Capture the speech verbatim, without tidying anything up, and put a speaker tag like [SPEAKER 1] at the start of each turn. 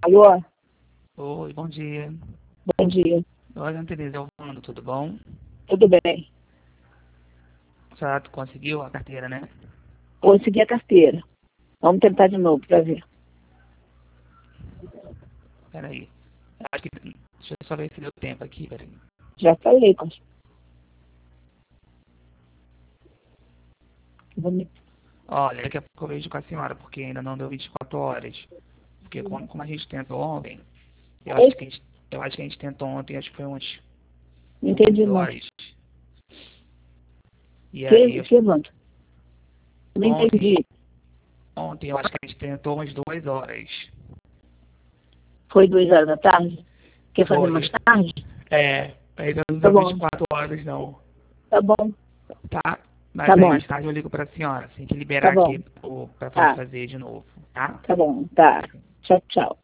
[SPEAKER 1] Alô?
[SPEAKER 2] Oi, bom dia.
[SPEAKER 1] Bom dia.
[SPEAKER 2] Oi, Ana Tereza, eu Wando, tudo bom?
[SPEAKER 1] Tudo bem?
[SPEAKER 2] Já tu conseguiu a carteira, né?
[SPEAKER 1] Consegui a carteira. Vamos tentar de novo para ver.
[SPEAKER 2] Peraí. Acho que. Deixa eu só ver se deu tempo aqui, peraí.
[SPEAKER 1] Já falei com Vamos...
[SPEAKER 2] Olha, daqui a pouco eu vejo com a senhora, porque ainda não deu vinte e quatro horas. Porque como, como a gente tentou ontem, eu acho
[SPEAKER 1] Oi?
[SPEAKER 2] que a gente, eu acho que a gente tentou ontem, acho que foi uns
[SPEAKER 1] Não entendi,
[SPEAKER 2] onze
[SPEAKER 1] não.
[SPEAKER 2] horas. E aí,
[SPEAKER 1] Que,
[SPEAKER 2] eu-
[SPEAKER 1] que, Wanda? Não
[SPEAKER 2] ontem,
[SPEAKER 1] entendi.
[SPEAKER 2] ontem eu acho que a gente tentou umas duas horas.
[SPEAKER 1] Foi duas horas da tarde? Quer fazer mais
[SPEAKER 2] Foi.
[SPEAKER 1] tarde?
[SPEAKER 2] É, ainda não
[SPEAKER 1] Tá
[SPEAKER 2] deu vinte e
[SPEAKER 1] bom.
[SPEAKER 2] quatro horas não,
[SPEAKER 1] Tá bom.
[SPEAKER 2] tá?
[SPEAKER 1] Tá
[SPEAKER 2] Mas aí
[SPEAKER 1] bom.
[SPEAKER 2] mais tarde eu ligo pra senhora, assim que
[SPEAKER 1] Tá
[SPEAKER 2] liberar
[SPEAKER 1] bom.
[SPEAKER 2] aqui o, pra poder
[SPEAKER 1] Tá.
[SPEAKER 2] fazer de novo, tá?
[SPEAKER 1] Tá bom. Tá. Tchau, tchau.